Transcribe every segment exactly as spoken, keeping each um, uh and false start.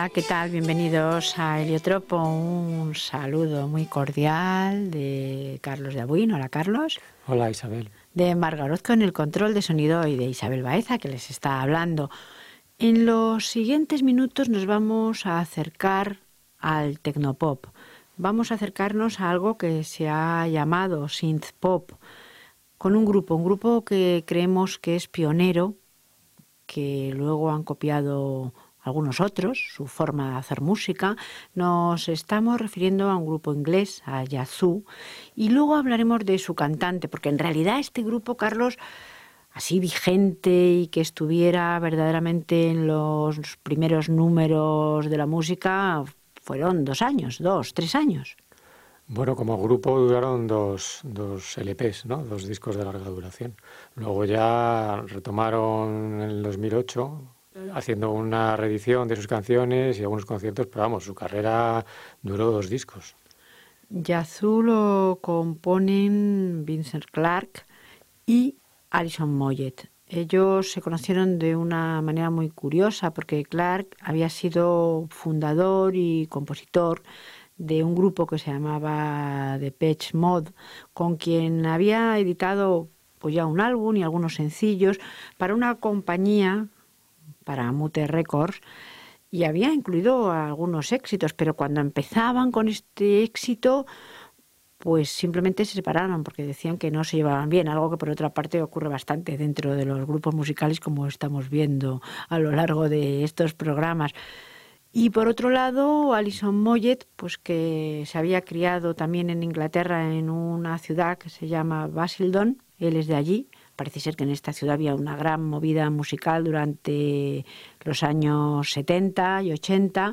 ¿qué tal? Bienvenidos a Heliotropo. Un saludo muy cordial de Carlos de Abuín. Hola, Carlos. Hola, Isabel. De Marga Orozco en el control de sonido y de Isabel Baeza, que les está hablando. En los siguientes minutos nos vamos a acercar al tecnopop. Vamos a acercarnos a algo que se ha llamado synthpop, con un grupo, un grupo que creemos que es pionero, que luego han copiado algunos otros, su forma de hacer música. Nos estamos refiriendo a un grupo inglés, a Yazoo, y luego hablaremos de su cantante, porque en realidad este grupo, Carlos, así vigente y que estuviera verdaderamente en los primeros números de la música, fueron dos años, dos, tres años. Bueno, como grupo duraron dos, dos L Pes, ¿no? Dos discos de larga duración. Luego ya retomaron en el dos mil ocho haciendo una reedición de sus canciones y algunos conciertos, pero vamos, su carrera duró dos discos. Yazoo lo componen Vincent Clarke y Alison Moyet. Ellos se conocieron de una manera muy curiosa porque Clarke había sido fundador y compositor de un grupo que se llamaba Depeche Mode, con quien había editado pues ya un álbum y algunos sencillos para una compañía, para Mute Records, y había incluido algunos éxitos, pero cuando empezaban con este éxito, pues simplemente se separaron porque decían que no se llevaban bien, algo que por otra parte ocurre bastante dentro de los grupos musicales, como estamos viendo a lo largo de estos programas. Y por otro lado, Alison Moyet, pues que se había criado también en Inglaterra en una ciudad que se llama Basildon, él es de allí. Parece ser que en esta ciudad había una gran movida musical durante los años setenta y ochenta.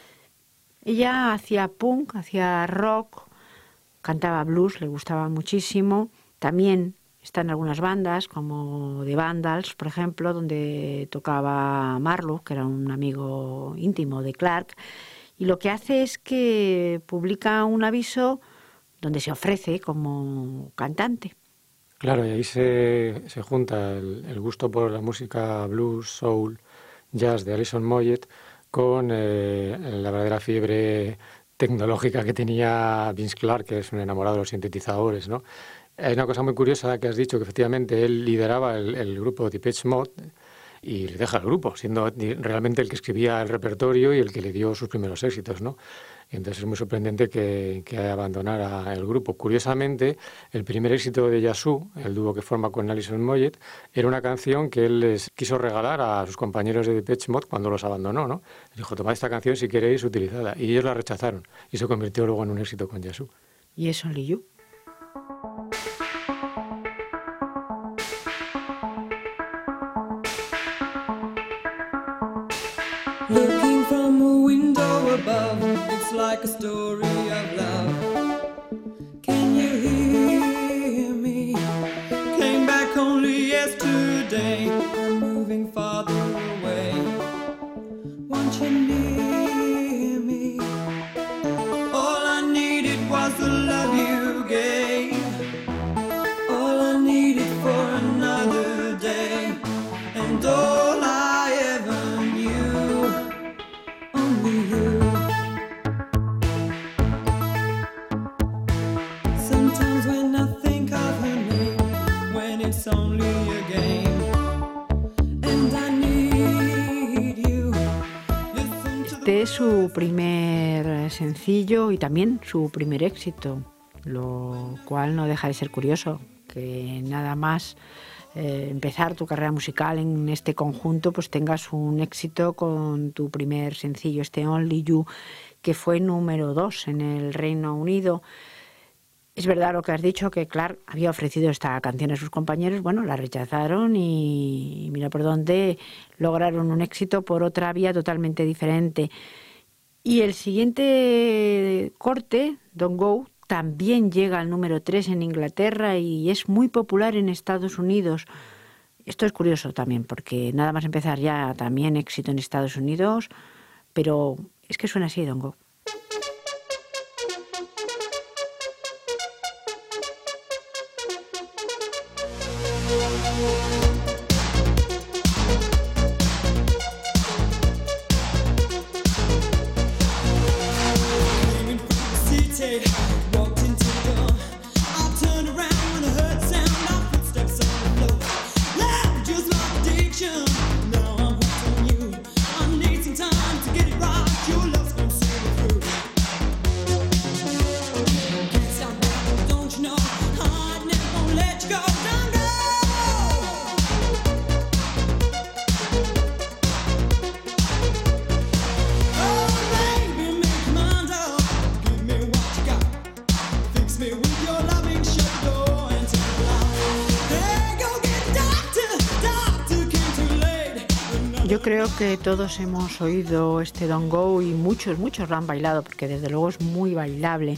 Ella hacía punk, hacía rock, cantaba blues, le gustaba muchísimo. También está en algunas bandas, como The Vandals, por ejemplo, donde tocaba Marlowe, que era un amigo íntimo de Clarke. Y lo que hace es que publica un aviso donde se ofrece como cantante. Claro, y ahí se, se junta el, el gusto por la música blues, soul, jazz de Alison Moyet con eh, la verdadera fiebre tecnológica que tenía Vince Clarke, que es un enamorado de los sintetizadores, ¿no? Hay una cosa muy curiosa que has dicho, que efectivamente él lideraba el, el grupo Depeche Mode y le deja el grupo, siendo realmente el que escribía el repertorio y el que le dio sus primeros éxitos, ¿no? Y entonces es muy sorprendente que, que abandonara el grupo. Curiosamente, el primer éxito de Yazoo, el dúo que forma con Alison Moyet, era una canción que él les quiso regalar a sus compañeros de Depeche Mode cuando los abandonó, ¿no? Les dijo, tomad esta canción si queréis, utilizada. Y ellos la rechazaron y se convirtió luego en un éxito con Yazoo. ¿Y es Only You? Looking from a window above, it's like a story of love. Can you hear me? Came back only yesterday. I'm moving farther away. Want you near me? All I needed was the love you gave. All I needed for another day. And all I ever knew, only you. Sometimes when I think of her name, when it's only a game, and I need you. Este es su primer sencillo y también su primer éxito, lo cual no deja de ser curioso, que nada más eh, empezar tu carrera musical en este conjunto, pues tengas un éxito con tu primer sencillo, este Only You, que fue número dos en el Reino Unido. Es verdad lo que has dicho, que Clarke había ofrecido esta canción a sus compañeros, bueno, la rechazaron y mira por dónde lograron un éxito por otra vía totalmente diferente. Y el siguiente corte, Don't Go, también llega al número tres en Inglaterra y es muy popular en Estados Unidos. Esto es curioso también, porque nada más empezar ya también éxito en Estados Unidos, pero es que suena así, Don't Go. creo que todos hemos oído este Don't Go y muchos, muchos lo han bailado porque desde luego es muy bailable.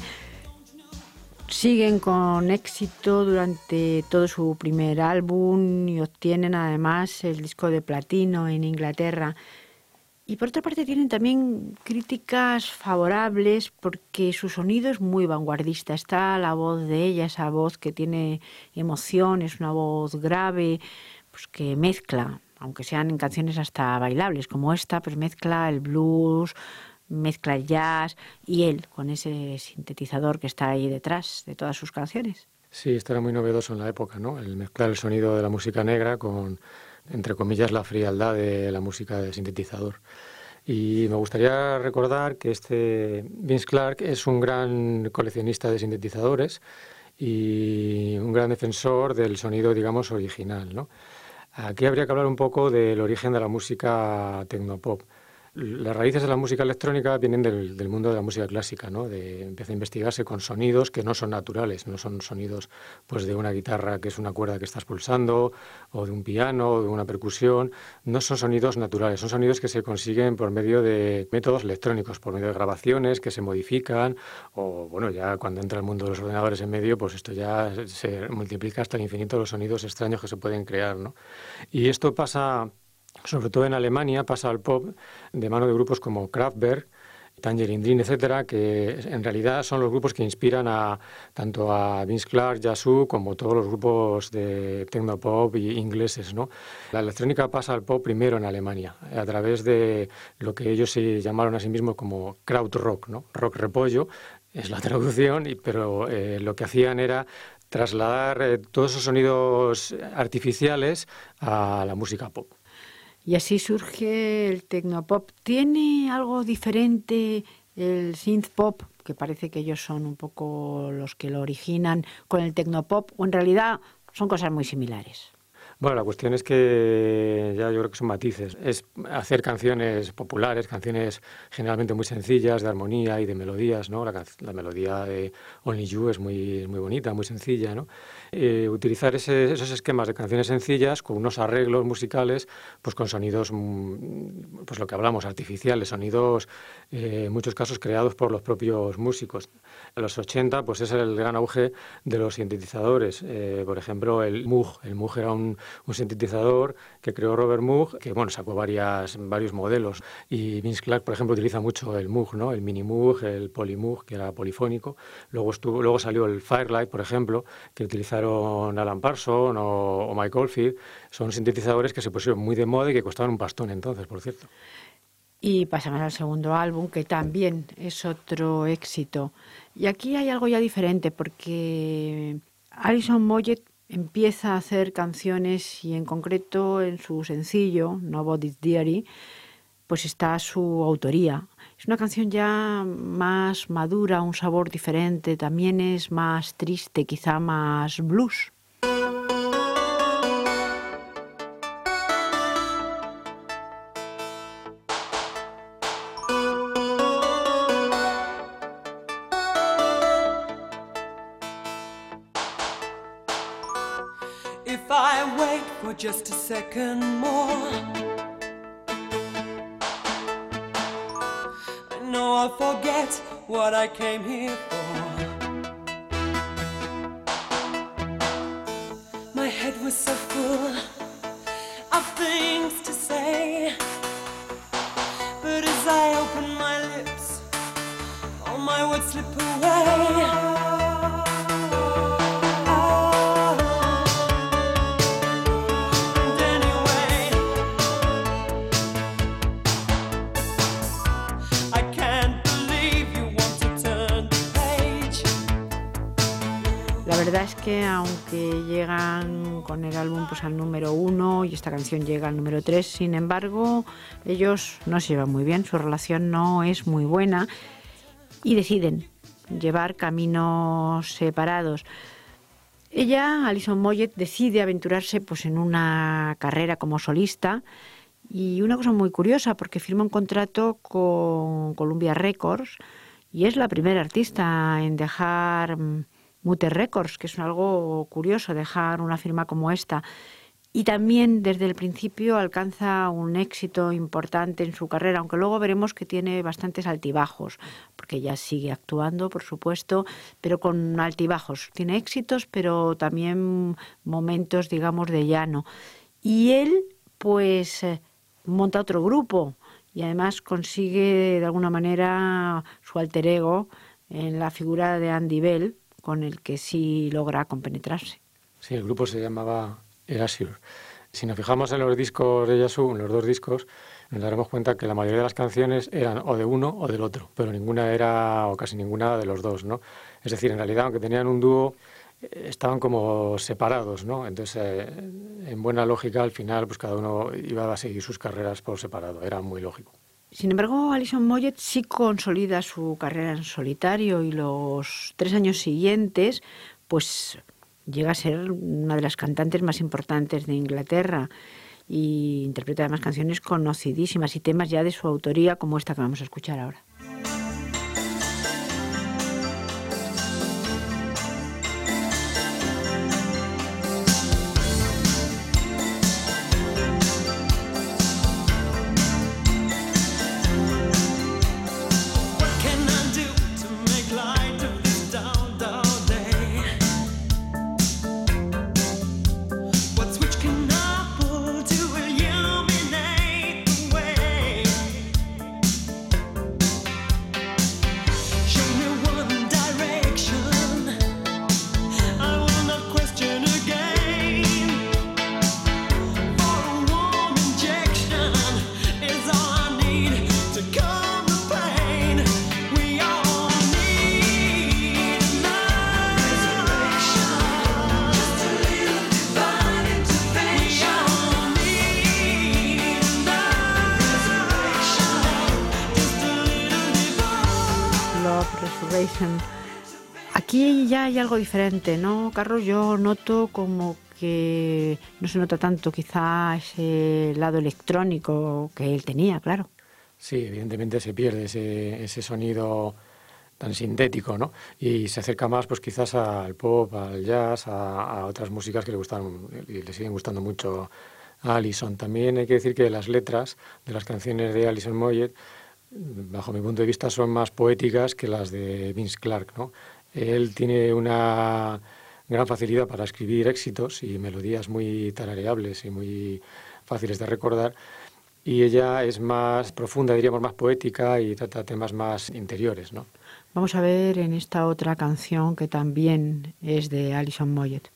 Siguen con éxito durante todo su primer álbum y obtienen además el disco de platino en Inglaterra. Y por otra parte tienen también críticas favorables porque su sonido es muy vanguardista. Está la voz de ella, esa voz que tiene emoción, es una voz grave, pues que mezcla, aunque sean en canciones hasta bailables como esta, pues mezcla el blues, mezcla el jazz y él con ese sintetizador que está ahí detrás de todas sus canciones. Sí, esto era muy novedoso en la época, ¿no? El mezclar el sonido de la música negra con, entre comillas, la frialdad de la música de sintetizador. Y me gustaría recordar que este Vince Clarke es un gran coleccionista de sintetizadores y un gran defensor del sonido, digamos, original, ¿no? Aquí habría que hablar un poco del origen de la música tecnopop. Las raíces de la música electrónica vienen del, del mundo de la música clásica, ¿no? De, empieza a investigarse con sonidos que no son naturales, no son sonidos pues, de una guitarra que es una cuerda que estás pulsando, o de un piano, o de una percusión. No son sonidos naturales, son sonidos que se consiguen por medio de métodos electrónicos, por medio de grabaciones que se modifican, o bueno, ya cuando entra el mundo de los ordenadores en medio, pues esto ya se multiplica hasta el infinito los sonidos extraños que se pueden crear, ¿no? Y esto pasa, sobre todo en Alemania, pasa al pop de mano de grupos como Kraftwerk, Tangerine Dream, etcétera, que en realidad son los grupos que inspiran a tanto a Vince Clarke, Yazoo, como todos los grupos de tecnopop y ingleses, ¿no? La electrónica pasa al pop primero en Alemania, a través de lo que ellos se llamaron a sí mismos como krautrock, ¿no? Rock repollo, es la traducción, y, pero eh, lo que hacían era trasladar eh, todos esos sonidos artificiales a la música pop. Y así surge el tecnopop. ¿Tiene algo diferente el synth pop, que parece que ellos son un poco los que lo originan, con el tecnopop, o en realidad son cosas muy similares? Bueno, la cuestión es que ya yo creo que son matices. Es hacer canciones populares, canciones generalmente muy sencillas, de armonía y de melodías, ¿no? La, la melodía de Only You es muy, muy bonita, muy sencilla, ¿no? Eh, utilizar ese, esos esquemas de canciones sencillas con unos arreglos musicales, pues con sonidos, pues lo que hablamos, artificiales, sonidos eh, en muchos casos creados por los propios músicos. En los ochenta, pues es el gran auge de los sintetizadores. Eh, por ejemplo, el Moog. El Moog era un un sintetizador que creó Robert Moog, que bueno, sacó varias, varios modelos. Y Vince Clarke, por ejemplo, utiliza mucho el Moog, ¿no? El Mini Moog, el Poly Moog, que era polifónico. Luego, estuvo, luego salió el Firelight, por ejemplo, que utilizaron Alan Parsons o, o Mike Oldfield. Son sintetizadores que se pusieron muy de moda y que costaban un pastón entonces, por cierto. Y pasamos al segundo álbum, que también es otro éxito. Y aquí hay algo ya diferente, porque Alison Moyet empieza a hacer canciones y en concreto en su sencillo Nobody's Diary pues está su autoría. Es una canción ya más madura, un sabor diferente, también es más triste, quizá más blues. If I wait for just a second more, I know I'll forget what I came here for. My head was so full of things to say, but as I open my lips, all my words slip away. La verdad es que aunque llegan con el álbum pues al número uno y esta canción llega al número tres, sin embargo ellos no se llevan muy bien, su relación no es muy buena y deciden llevar caminos separados. Ella, Alison Moyet, decide aventurarse pues en una carrera como solista y una cosa muy curiosa porque firma un contrato con Columbia Records y es la primera artista en dejar Mutter Records, que es algo curioso dejar una firma como esta. y también desde el principio alcanza un éxito importante en su carrera, aunque luego veremos que tiene bastantes altibajos, porque ella sigue actuando, por supuesto, pero con altibajos. Tiene éxitos, pero también momentos, digamos, de llano. Y él, pues, monta otro grupo y además consigue, de alguna manera, su alter ego en la figura de Andy Bell, con el que sí logra compenetrarse. Sí, el grupo se llamaba Erasure. Si nos fijamos en los discos de Yazoo, en los dos discos, nos daremos cuenta que la mayoría de las canciones eran o de uno o del otro, pero ninguna era, o casi ninguna, de los dos, ¿no? Es decir, en realidad, aunque tenían un dúo, estaban como separados, ¿no? Entonces, eh, en buena lógica, al final, pues cada uno iba a seguir sus carreras por separado. Era muy lógico. Sin embargo, Alison Moyet sí consolida su carrera en solitario y los tres años siguientes, pues llega a ser una de las cantantes más importantes de Inglaterra y interpreta además canciones conocidísimas y temas ya de su autoría, como esta que vamos a escuchar ahora. Aquí ya hay algo diferente, ¿no, Carlos? Yo noto como que no se nota tanto quizá ese lado electrónico que él tenía, claro. Sí, evidentemente se pierde ese, ese sonido tan sintético, ¿no? Y se acerca más, pues quizás al pop, al jazz, a, a otras músicas que le gustan y le siguen gustando mucho a Alison. También hay que decir que las letras de las canciones de Alison Moyet, bajo mi punto de vista, son más poéticas que las de Vince Clarke, ¿no? Él tiene una gran facilidad para escribir éxitos y melodías muy tarareables y muy fáciles de recordar, y ella es más profunda, diríamos, más poética y trata temas más interiores, ¿no? Vamos a ver en esta otra canción que también es de Alison Moyet.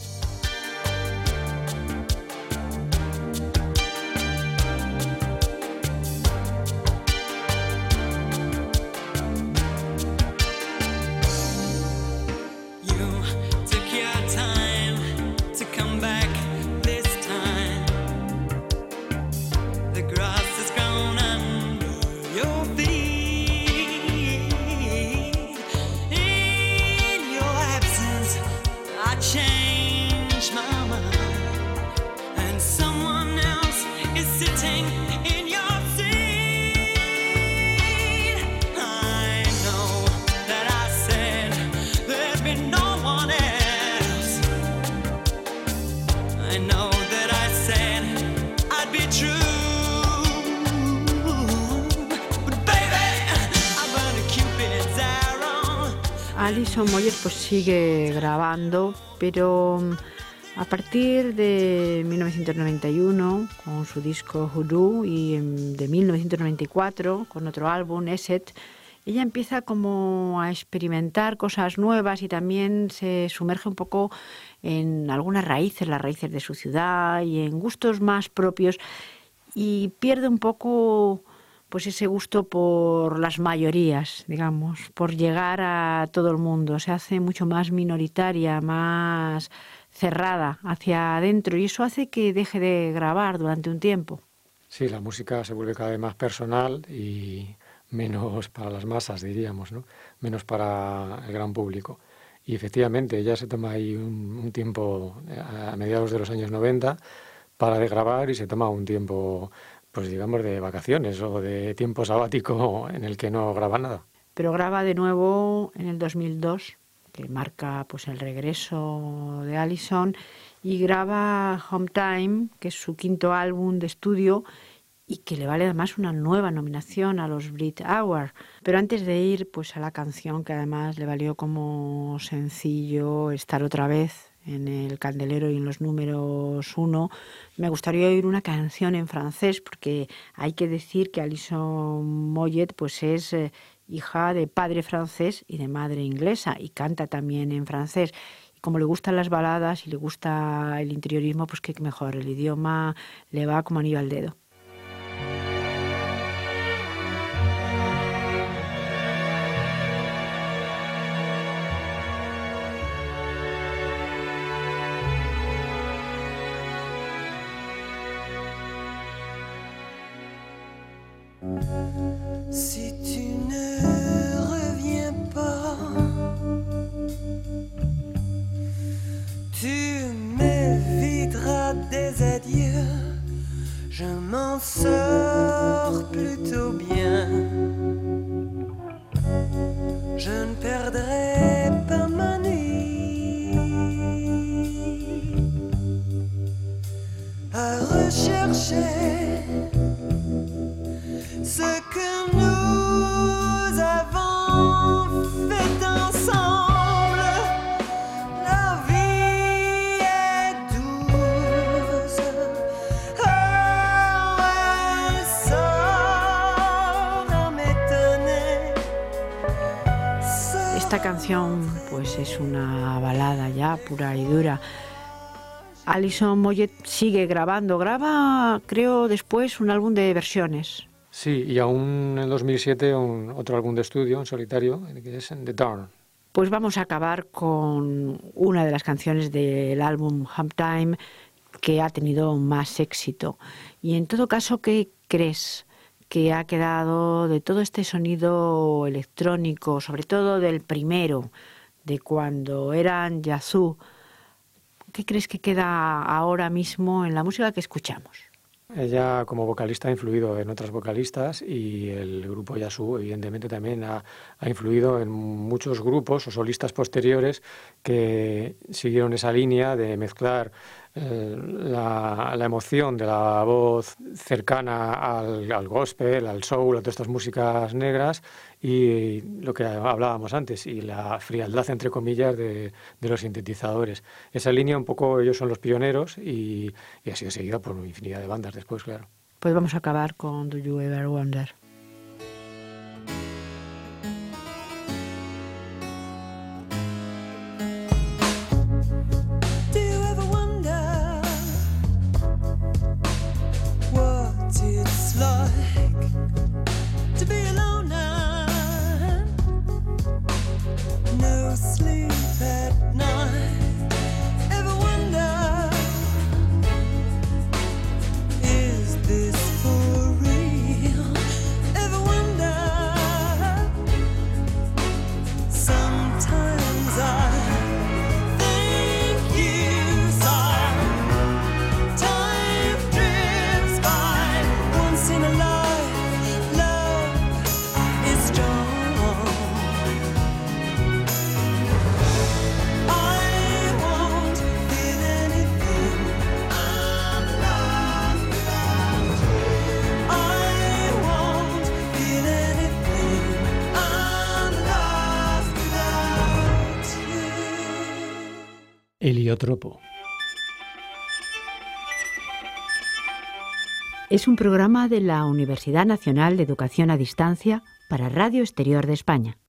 Alison Moyet pues sigue grabando, pero a partir de mil novecientos noventa y uno con su disco Hoodoo y de mil novecientos noventa y cuatro con otro álbum, Esset, ella empieza como a experimentar cosas nuevas y también se sumerge un poco en algunas raíces, las raíces de su ciudad y en gustos más propios, y pierde un poco pues ese gusto por las mayorías, digamos, por llegar a todo el mundo. Se hace mucho más minoritaria, más cerrada hacia adentro, y eso hace que deje de grabar durante un tiempo. Sí, la música se vuelve cada vez más personal y menos para las masas, diríamos, ¿no? Menos para el gran público. Y efectivamente, ella se toma ahí un, un tiempo a mediados de los años noventa para de grabar y se toma un tiempo, pues digamos, de vacaciones o de tiempo sabático en el que no graba nada. Pero graba de nuevo en el dos mil dos, que marca pues el regreso de Alison, y graba Home Time, que es su quinto álbum de estudio y que le vale además una nueva nominación a los Brit Awards. Pero antes de ir pues a la canción, que además le valió como sencillo estar otra vez en el candelero y en los números uno, me gustaría oír una canción en francés, porque hay que decir que Alison Moyet pues es eh, hija de padre francés y de madre inglesa, y canta también en francés. Y como le gustan las baladas y le gusta el interiorismo, pues qué mejor, el idioma le va como anillo al dedo. Si tu ne reviens pas, tu m'éviteras des adieux. Je m'en sors plutôt bien. Je ne perdrai pas ma nuit à rechercher ce que nous avons fait ensemble. La vie est douce, oh, elle sort à m'étonner. Esta canción pues es una balada ya pura y dura. Alison Moyet sigue grabando, graba creo después un álbum de versiones. Sí, y aún en dos mil siete un, otro álbum de estudio en solitario, que es The Dawn. Pues vamos a acabar con una de las canciones del álbum Home Time que ha tenido más éxito. Y en todo caso, ¿qué crees que ha quedado de todo este sonido electrónico, sobre todo del primero, de cuando eran Yazoo? ¿Qué crees que queda ahora mismo en la música que escuchamos? Ella como vocalista ha influido en otras vocalistas, y el grupo Yazoo evidentemente también ha, ha influido en muchos grupos o solistas posteriores que siguieron esa línea de mezclar eh, la, la emoción de la voz cercana al, al gospel, al soul, a todas estas músicas negras, y lo que hablábamos antes, y la frialdad entre comillas de, de los sintetizadores. Esa línea un poco ellos son los pioneros, y, y ha sido seguida por infinidad de bandas después, claro. Pues vamos a acabar con Do You Ever Wonder. Do you ever wonder what it's like to be alone now? No sleep at night. Ever wonder, is this for real? Ever wonder, sometimes I think you saw time drifts by. Once in a life, love is strong. I won't feel anything. I'm lost without you. I won't feel anything. I'm lost without you. Heliotropo. Es un programa de la Universidad Nacional de Educación a Distancia para Radio Exterior de España.